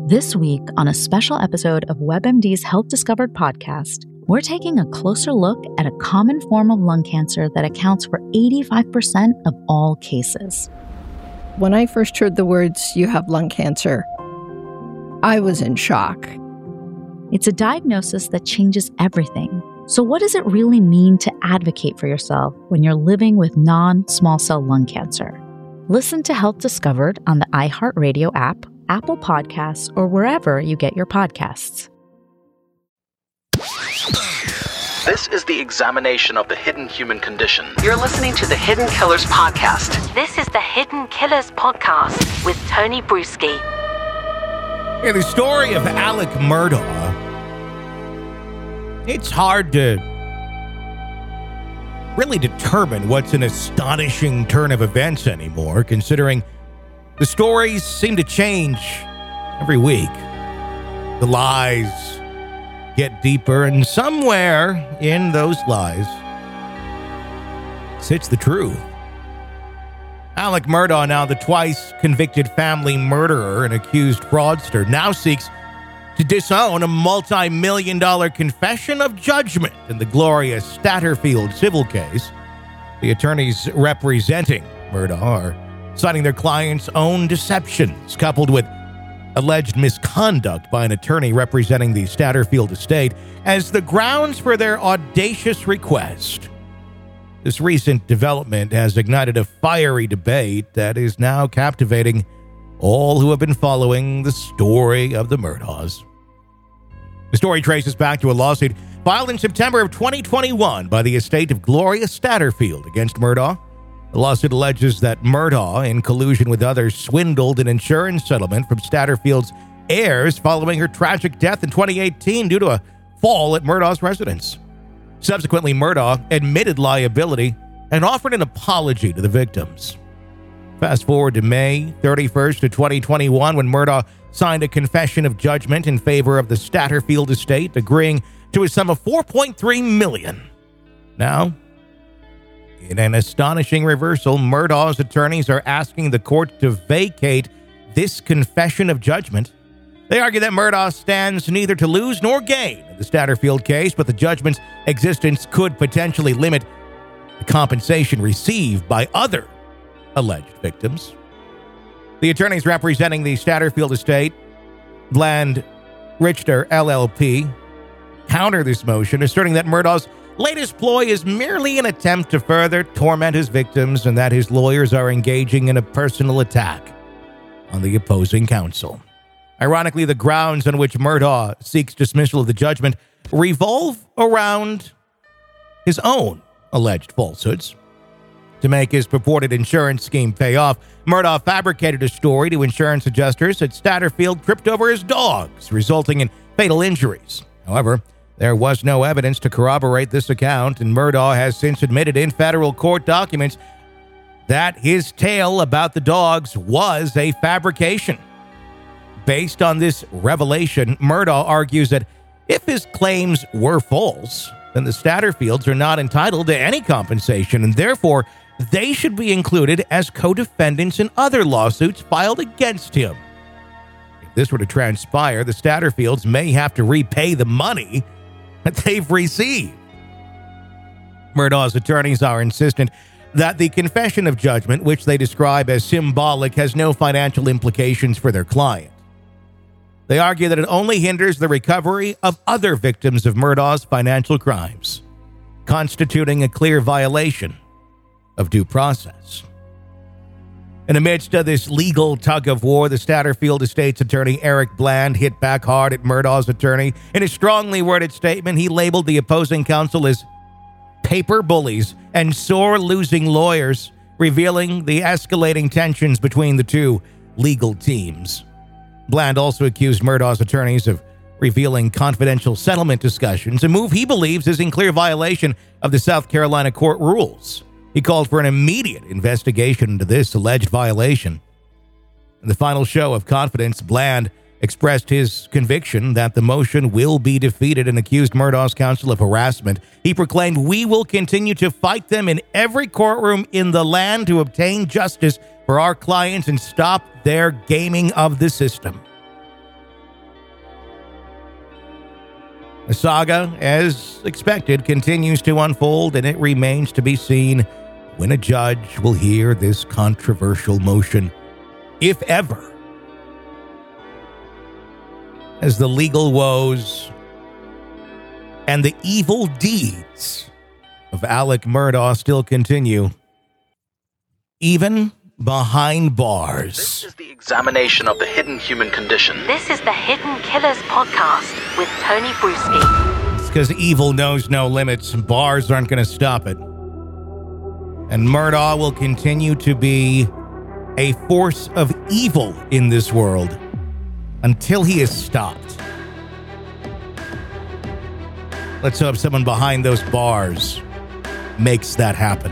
This week, on a special episode of WebMD's Health Discovered podcast, we're taking a closer look at a common form of lung cancer that accounts for 85% of all cases. When I first heard the words, "you have lung cancer," I was in shock. It's a diagnosis that changes everything. So what does it really mean to advocate for yourself when you're living with non-small cell lung cancer? Listen to Health Discovered on the iHeartRadio app, Apple Podcasts, or wherever you get your podcasts. This is the examination of the hidden human condition. You're listening to the Hidden Killers podcast. This is the Hidden Killers podcast with Tony Bruschi. Yeah, the story of Alec Murdaugh, it's hard to really determine what's an astonishing turn of events anymore, considering the stories seem to change every week. The lies get deeper, and somewhere in those lies sits the truth. Alec Murdaugh, now the twice convicted family murderer and accused fraudster, now seeks to disown a multi-million-dollar confession of judgment in the Gloria Statterfield civil case. The attorneys representing Murdaugh are citing their client's own deceptions, coupled with alleged misconduct by an attorney representing the Statterfield estate, as the grounds for their audacious request. This recent development has ignited a fiery debate that is now captivating all who have been following the story of the Murdaughs. The story traces back to a lawsuit filed in September of 2021 by the estate of Gloria Statterfield against Murdaugh. The lawsuit alleges that Murdaugh, in collusion with others, swindled an insurance settlement from Statterfield's heirs following her tragic death in 2018 due to a fall at Murdaugh's residence. Subsequently, Murdaugh admitted liability and offered an apology to the victims. Fast forward to May 31st of 2021, when Murdaugh signed a confession of judgment in favor of the Statterfield estate, agreeing to a sum of $4.3 million. Now, in an astonishing reversal, Murdaugh's attorneys are asking the court to vacate this confession of judgment. They argue that Murdaugh stands neither to lose nor gain in the Statterfield case, but the judgment's existence could potentially limit the compensation received by other alleged victims. The attorneys representing the Statterfield estate, Bland Richter LLP, counter this motion, asserting that Murdaugh's latest ploy is merely an attempt to further torment his victims and that his lawyers are engaging in a personal attack on the opposing counsel. Ironically, the grounds on which Murdaugh seeks dismissal of the judgment revolve around his own alleged falsehoods. To make his purported insurance scheme pay off, Murdaugh fabricated a story to insurance adjusters that Statterfield tripped over his dogs, resulting in fatal injuries. However, there was no evidence to corroborate this account, and Murdaugh has since admitted in federal court documents that his tale about the dogs was a fabrication. Based on this revelation, Murdaugh argues that if his claims were false, then the Statterfields are not entitled to any compensation, and therefore they should be included as co-defendants in other lawsuits filed against him. If this were to transpire, the Statterfields may have to repay the money that they've received. Murdaugh's attorneys are insistent that the confession of judgment, which they describe as symbolic, has no financial implications for their client. They argue that it only hinders the recovery of other victims of Murdaugh's financial crimes, constituting a clear violation of due process. In the midst of this legal tug-of-war, the Statterfield estate's attorney Eric Bland hit back hard at Murdaugh's attorney. In a strongly worded statement, he labeled the opposing counsel as paper bullies and sore-losing lawyers, revealing the escalating tensions between the two legal teams. Bland also accused Murdaugh's attorneys of revealing confidential settlement discussions, a move he believes is in clear violation of the South Carolina court rules. He called for an immediate investigation into this alleged violation. In the final show of confidence, Bland expressed his conviction that the motion will be defeated and accused Murdaugh's counsel of harassment. He proclaimed, "We will continue to fight them in every courtroom in the land to obtain justice for our clients and stop their gaming of the system." The saga, as expected, continues to unfold, and it remains to be seen when a judge will hear this controversial motion, if ever, as the legal woes and the evil deeds of Alec Murdaugh still continue, even behind bars. This is the examination of the hidden human condition. This is the Hidden Killers podcast with Tony Brueski. It's because evil knows no limits. Bars aren't going to stop it. And Murdaugh will continue to be a force of evil in this world until he is stopped. Let's hope someone behind those bars makes that happen.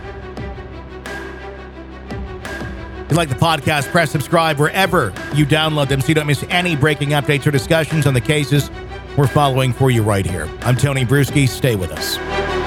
If you like the podcast, press subscribe wherever you download them so you don't miss any breaking updates or discussions on the cases we're following for you right here. I'm Tony Brueski. Stay with us.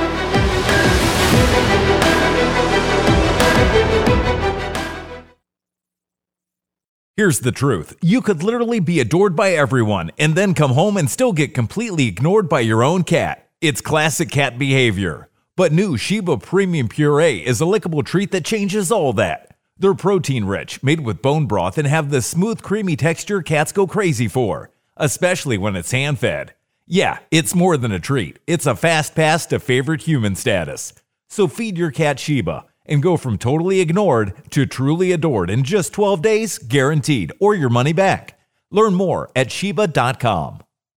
Here's the truth. You could literally be adored by everyone and then come home and still get completely ignored by your own cat. It's classic cat behavior. But new Sheba Premium Puree is a lickable treat that changes all that. They're protein-rich, made with bone broth, and have the smooth, creamy texture cats go crazy for, especially when it's hand-fed. Yeah, it's more than a treat. It's a fast pass to favorite human status. So feed your cat Sheba and go from totally ignored to truly adored in just 12 days, guaranteed, or your money back. Learn more at Sheba.com.